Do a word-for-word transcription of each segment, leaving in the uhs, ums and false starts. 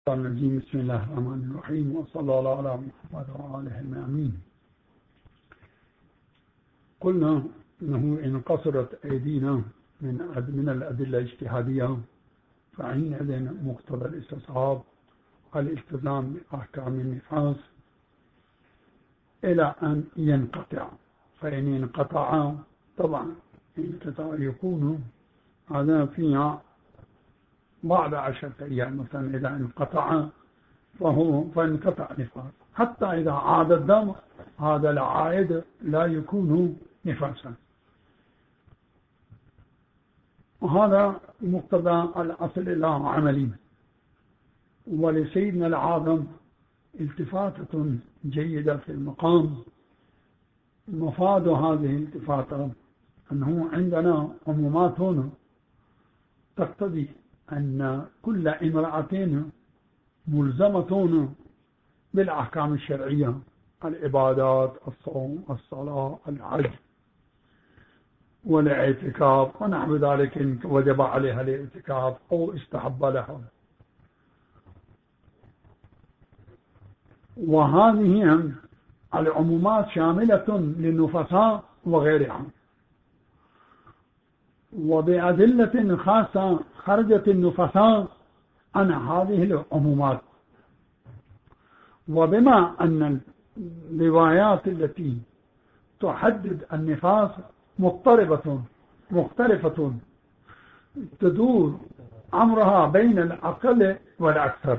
بسم الله الرحمن الرحيم وصلى الله على محمد وآله المأمين. قلنا إنه إن قصرت أيدينا من من الأدلة الاجتهادية فحينئذ مقتضى الاستصحاب الالتزام بأحكام النفاس إلى أن ينقطع، فإن انقطع طبعا انقطاع يكون هذا فيها بعد عشرة أيام، مثلا إذا انقطع فهو فانقطع نفاس، حتى إذا عاد الدم هذا العائد لا يكون نفاسا. وهذا مقتضى الأصل لا عملي. ولسيدنا العاظم التفاتة جيدة في المقام. مفاد هذه الالتفاتة أنه عندنا عمومات هنا تقتضي أن كل امرأتين ملزمة بالأحكام الشرعية، العبادات، الصوم، الصلاة، الحج والاعتكاف ونحو ذلك، إن وجب عليها الاعتكاف أو استحب لها. وهذه العمومات شاملة للنفساء وغيرها، وبأدلة خاصة خرجت النفساء عن هذه العمومات. وبما أن الروايات التي تحدد النفاس مضطربة مختلفة تدور أمرها بين الأقل والأكثر،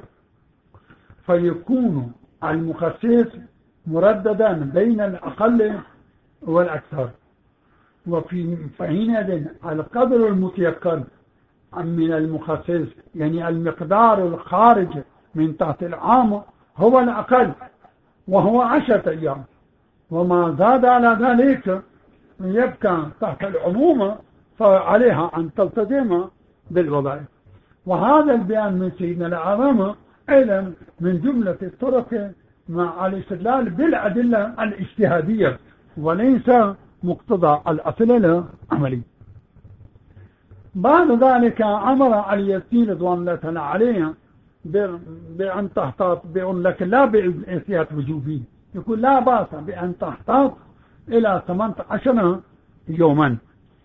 فيكون المخصص مرددا بين الأقل والأكثر. وفي حينئذ القدر المتيقن من المخصص، يعني المقدار الخارج من تحت العام، هو الأقل وهو عشرة أيام، وما زاد على ذلك يبقى تحت العموم فعليها أن تلتزم بالوظائف. وهذا البيان من سيدنا العظام أيضا من جملة الطرق مع الاستدلال بالأدلة الاجتهادية وليس مقتضى الأصل العملي. بعد ذلك أمر علي الدين رضوان الله تعالى عليه بأن تحتاط، بأن لك لا بالاحتياط وجوبي، يقول لا بأس بأن تحتاط إلى ثمانية عشر يوما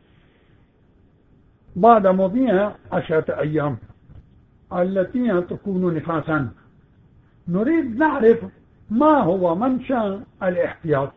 بعد مضي عشرة أيام التي تكون نفاسا. نريد نعرف ما هو منشأ الاحتياط.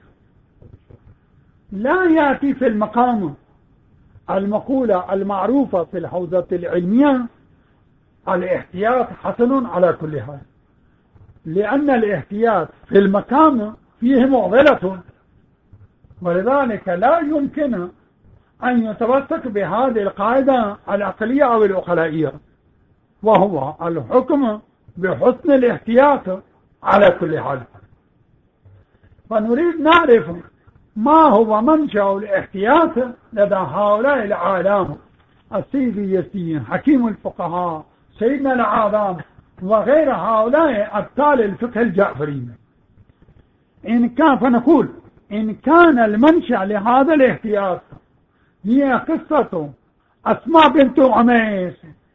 لا يأتي في المقام المقولة المعروفة في الحوزة العلمية الاحتياط حسن على كل حال، لأن الاحتياط في المقام فيه معضلة، ولذلك لا يمكن أن يتمسك بهذه القاعدة العقلية أو العقلائية، وهو الحكم بحسن الاحتياط على كل حال. فنريد نعرف ما هو منشأ الاحتياط لدى هؤلاء العالم، السيدي ياسين، حكيم الفقهاء، سيدنا العظام، وغير هؤلاء أبطال الفقه الجعفري. إن كان فنقول إن كان المنشأ لهذا الاحتياط هي قصة أسماء بنت عميس،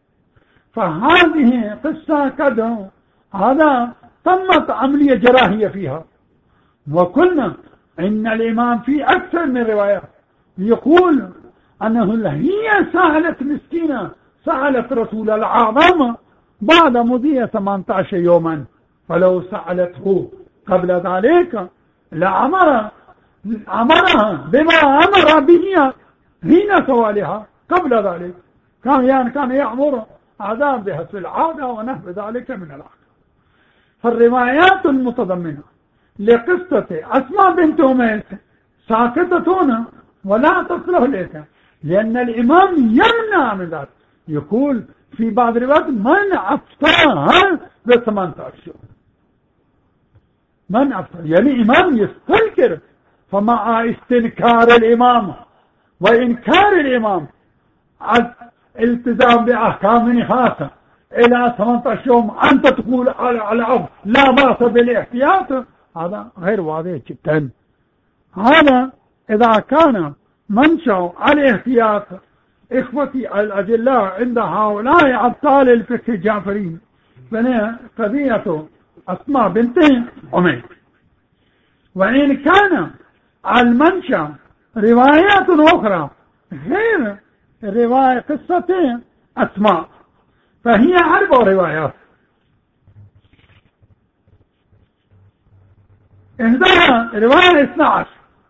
فهذه قصة قد هذا تمت عملية جراحية فيها. وكلنا إن الإمام في أكثر من رواية يقول أنه هي سألت مسكينة سألت رسول العظام بعد مضي ثمانية عشر يوما، فلو سألته قبل ذلك لأمر أمرها بما أمر به حين سؤالها قبل ذلك. كان يعني كان يأمر عذاب بحسب العادة ونحو ذلك من العادة. فالروايات المتضمنة لقصة أسماء بنت عميس ساقطة ولا تصلح لك، لأن الإمام يمنع من ذلك. يقول في بعض الروايات من أفترها بثمانية عشر، من أفتر يعني إمام يستنكر. فمع استنكار الإمام وإنكار الإمام الالتزام بأحكام نفاسة إلى ثمانية عشر يوم أنت تقول على العرض لا بأس بالاحتياط، هذا غير واضح جدا. هذا إذا كان منشأ الاحتياط إخوتي الأجلاء عند هؤلاء أبطال الفقه الجعفري بني قضية أسماء بنت عميس. وإن كان المنشأ روايات أخرى غير رواية قصة أسماء فهي أربع روايات. إحداها رواية اثنا عشر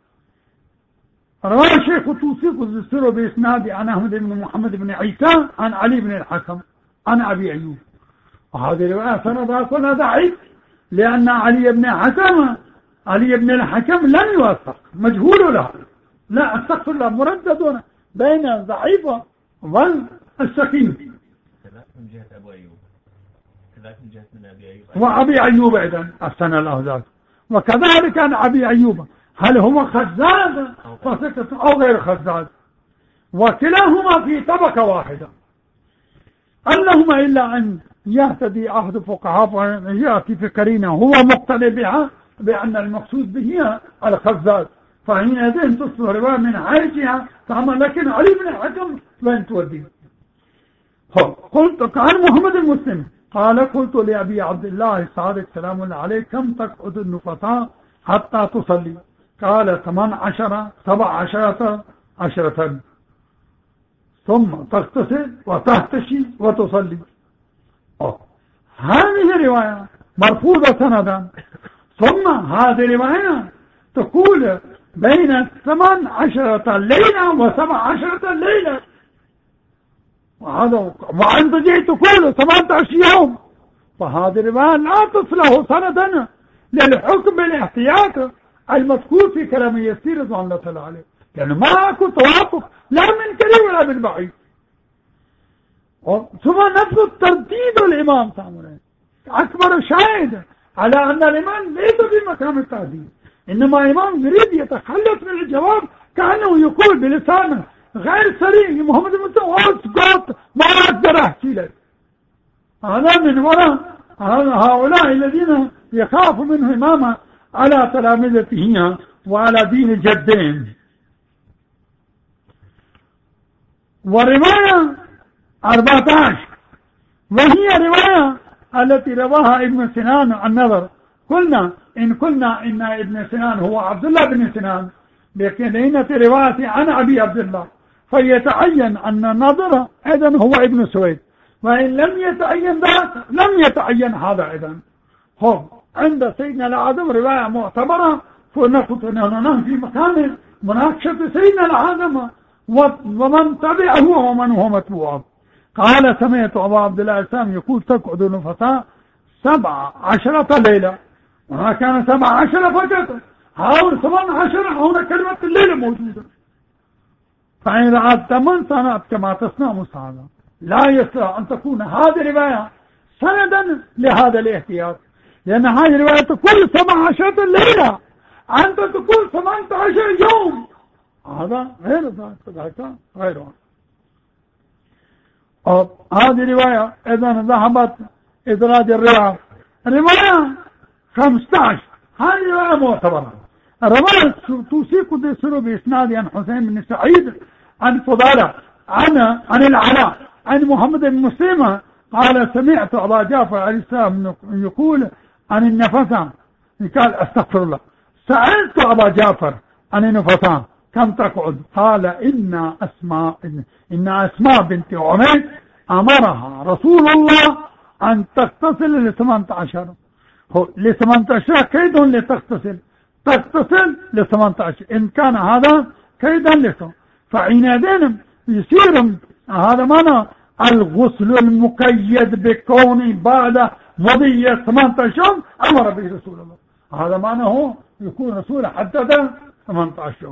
رواه الشيخ الطوسي السر بإسناد عن أحمد بن محمد بن عيسى عن علي بن الحكم عن أبي أيوب، وهذه رواية سندها سند ضعيف لأن علي بن الحكم علي بن الحكم لم يوثق مجهول له، لا استغفر الله مردد بين الضعيف والسقيم. من جهة أبو أيوب كذلك من جهة من أبي أيوب وأبي أيوب أيضا أحسن الله ذلك. وكذلك عن أبي أيوب هل هو خزاز فسكت أو غير خزاز، وكلاهما في طبقة واحدة. اللهم إلا أن يهتدي أحد فقهاء يأتي في قرينة هو مقتنع بها بأن المقصود به الخزاز، فحينئذ تصبح رواية من حيثها تعمل. لكن علي بن الحكم وين تودي؟ قلت عن محمد المسلم قال قلت لأبي عبد الله الصادق سلام الله عليه كم تقعد النفطاء حتى تصلي؟ قال ثمان عشر سبع عشرة عشرة ثم تغتسل وتهتشي وتصلي. أوه. هذه رواية مرفوضة سندا. ثم هذه رواية تقول بين ثمان عشرة ليلة وسبع عشرة ليلة، وهذا وأنت جئت تقول ثمانية عشر يوم، فهذه الرواية لا تصله سندا للحكم بالاحتياط المذكور في كلام يسير رضوان الله تعالى عليه، لأنه ما أكو توافق لا من قريب ولا من بعيد. ثم نفس الترديد الإمام تعمل أكبر شاهد على أن الإمام ليس في مقام التهديد، إنما الإمام يريد يتخلص من الجواب كأنه يقول بلسانه غير سريع محمد المسلم واسقط ما أقدر أحكي لك. هذا من وراء هؤلاء الذين يخاف منه إمامه على تلامذته وعلى دين جدين. ورواية أربعة عشر وهي رواية التي رواها ابن سنان عن نظر. قلنا إن قلنا إن ابن سنان هو عبد الله بن سنان، لكن إن في رواية عن أبي عبد الله فيتعين أن نظر أيضا هو ابن سويد، وإن لم يتعين ذلك لم يتعين هذا أيضا. هم عند سيدنا العظم رواية معتبرة فنقول أننا في مكان مناقشة سيدنا العظم ومن تبعه ومن هو متبوعه. قال سمعت أبا عبد الله السلام يقول تقعد نفساء سبع عشرة ليلة، وما كان سبع عشرة فقط، هاول ثمان عشرة هنا كلمة الليلة موجودة. فإن رأت ثمان سنوات كما تصنع مساعدة لا يستطيع أن تكون هذه رواية سندا لهذا الاحتياط، لأن هذه رواية تقول سبع عشرة ليلة، أنت تقول ثمانية عشر يوم، هذا غير ذلك غير. هذه رواية إذن ذهبت إدراج الرواية رواية خمسة عشر هذه رواية معتبرة. رواية توثيق السر بإسناد عن حسين بن سعيد عن فضالة عن عن العلاء عن محمد بن مسلمة قال سمعت أبا جعفر عليه السلام يقول عن النفسان، قال استغفر الله سألت أبا جعفر عن النفسان كم تقعد؟ قال إن أسماء إن أسماء بنت عميس أمرها رسول الله أن تغتسل لثمانية عشر لثمانية عشر كيد لتغتسل تغتسل لثمانية عشر إن كان هذا كيدا لكم. فعنادين يصير هذا معنى الغسل المقيد بكون بعد مضي ثمانية عشر أمر به رسول الله، هذا معنى هو يكون رسول حدد ثمانية عشر.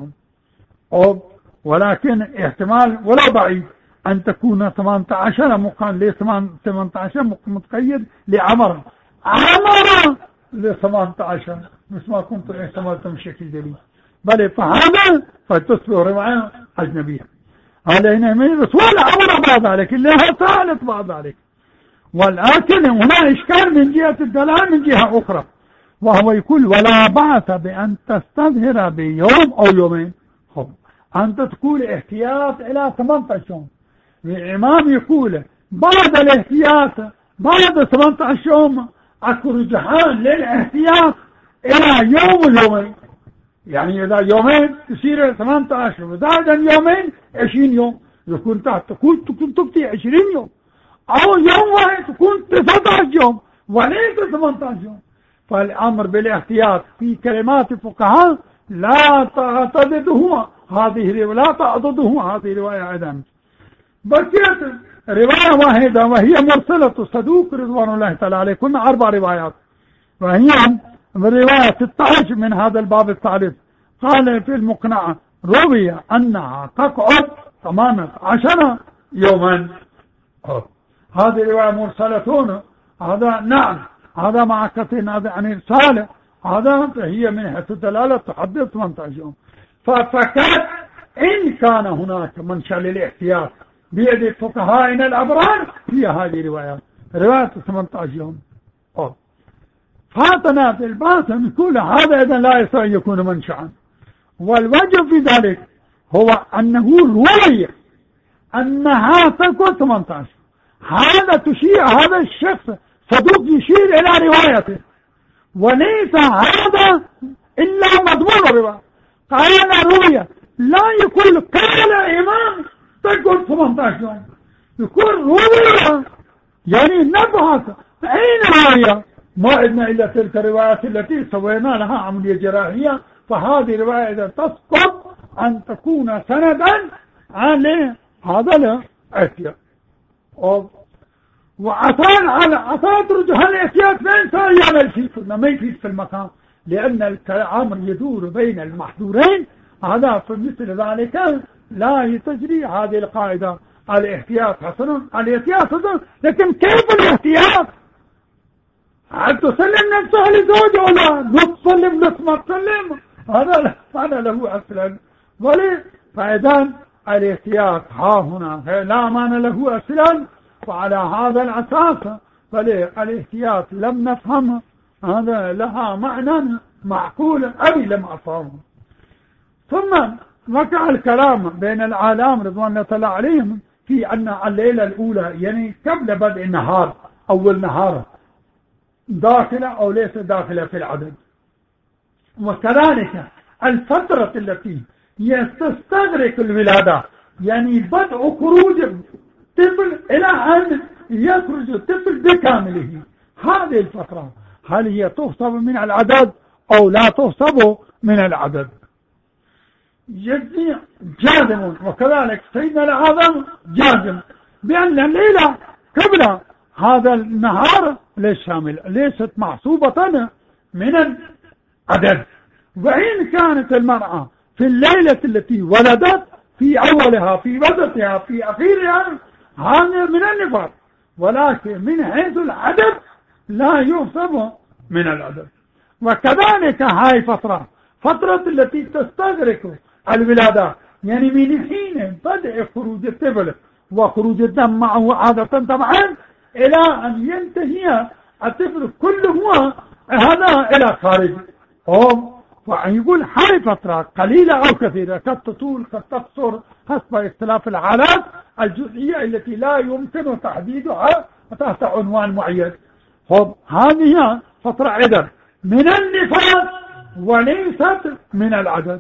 ولكن احتمال ولا بعيد أن تكون ثمانية عشر مقام ثمانية عشر متقيد لعمر عمر لثمانية عشر مش ما كنت احتمالتم بشكل دليل، بل فهذا فتصبح رواية أجنبية. هذا هنا من رسول عمر بعد ذلك اللي سألت بعد ذلك. ولكن هنا إشكال من جهة الدلال من جهة أخرى، وهو يقول ولا بعث بأن تستظهر بيوم أو يومين. خب أنت تقول احتياط إلى ثمانية عشر، الإمام يقول بعد الاحتياط بعد ثمانية عشر يوم اكو رجحان للاحتياط الى يوم اليومين، يعني اذا يومين تصير ثمانية عشر وزادا يومين عشرين يوم، يكون تحت تكون تكون تبتي عشرين يوم، او يوم واحد تكون تسعة عشر يوم وليس ثمانية عشر يوم. فالامر بالاحتياط في كلمات الفقهاء لا تعتضده هذه لا تعضده هذه الرواية أيضا. بقيت رواية واحدة وهي مرسلة الصدوق رضوان الله تعالى عليه، كنا أربع روايات، وهي الرواية ستة عشر من هذا الباب الثالث. قال في المقنعة روي أنها تقعد ثمانية عشر يوما. هذه رواية مرسلة، هذا نعم هذا مع كثير عن الرسالة، هذا هي من حيث الدلالة تحدث ثمانية عشر يوم. ففكرت إن كان هناك منشأ للاحتياط بيد فقهائنا الأبرار هي هذه الروايات، رواية ثمانية عشر يوم. أوه. فاتنا في الباس نقول هذا إذن لا يستطيع يكون منشأ، والوجه في ذلك هو أنه روي أنها تكون ثمانية عشر. هذا تشير هذا الشخص صدوق يشير إلى روايته، وليس هذا إلا مضمون الرواية. قال روية لا يقول قال إمام تقول ثمانية عشر يوم، يقول روية يعني نبحث أين روية، ما عندنا إلا تلك الروايات التي سوينا لها عملية جراحية. فهذه الرواية إذا تسقط أن تكون سندا على هذا الاحتياط. وعطان على عطان رجح الاحتياط فين صار يعمل فيه، كنا ما يفيد في المكان، لأن الأمر يدور بين المحظورين. هذا في مثل ذلك لا تجري هذه القاعدة الاحتياط حسن الاحتياط حسن، لكن كيف الاحتياط؟ هل تسلم نفسها لزوجه ولا نتسلم نفس ما تسلم؟ هذا هذا له أصلا ولي. فإذا الاحتياط ها هنا لا معنى له أصلا، وعلى هذا الأساس فالاحتياط لم نفهم هذا لها معنى معقول أبي لم أفهمه. ثم وقع الكلام بين العالم رضوان الله عليهم في أن الليلة الأولى يعني قبل بدء النهار أول نهار داخلة أو ليس داخلة في العدد، وكذلك الفترة التي يستغرق الولادة يعني بدء خروج الطفل إلى أن يخرج الطفل بكامله، هذه الفترة هل هي تحسب من العدد أو لا تحسب من العدد؟ يجزي جازم. وكذلك سيدنا الأعظم جازم بأن الليلة قبل هذا النهار ليس شامل ليست محسوبة من العدد. وإن كانت المرأة في الليلة التي ولدت في أولها في وسطها في أخيرها هذا من النفاق، ولكن من حيث العدد لا يحسب من العدد. وكذلك هاي فترة فترة التي تستغرق الولادة يعني من حين بدء خروج الطفل وخروج الدم معه عادة طبعا إلى أن ينتهي الطفل كله هذا إلى خارج. ويقول هاي فترة قليلة أو كثيرة، قد تطول قد تقصر حسب اختلاف الحالات الجزئية التي لا يمكن تحديدها تحت عنوان معين. هذه فترة عدد من النفاس وليست من العدد.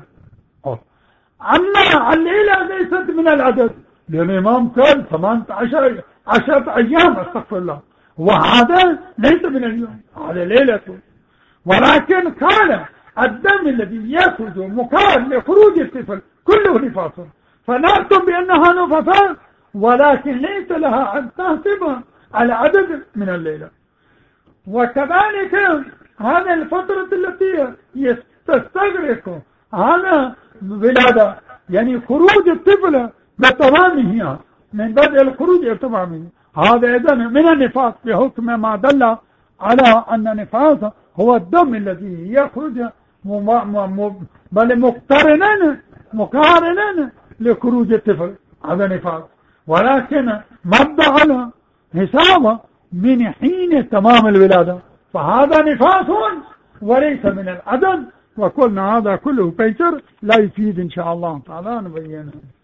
أما الليلة ليست من العدد، لأن الإمام قال ثمانية عشر عشرة أيام استغفر الله، وهذا ليس من اليوم، هذا ليلة. ولكن قال الدم الذي يخرج مكان لخروج الطفل كله نفاس، فنحكم بأنها نفساء، ولكن ليس لها أن تحسب على عدد من الليلة. وكذلك هذه الفترة التي تستغرق هذا الولادة يعني خروج الطفل بتمامه من بدء الخروج بتمامه، هذا إذن من النفاس بحكم ما دل على أن النفاس هو الدم الذي يخرج بل مقترنا مقارنا لخروج الطفل، هذا نفاس. ولكن مبدأ على حسابه من حين تمام الولادة، فهذا نفاس وليس من العدد. وقلنا هذا كله بيتر لا يفيد إن شاء الله تعالى نبينه.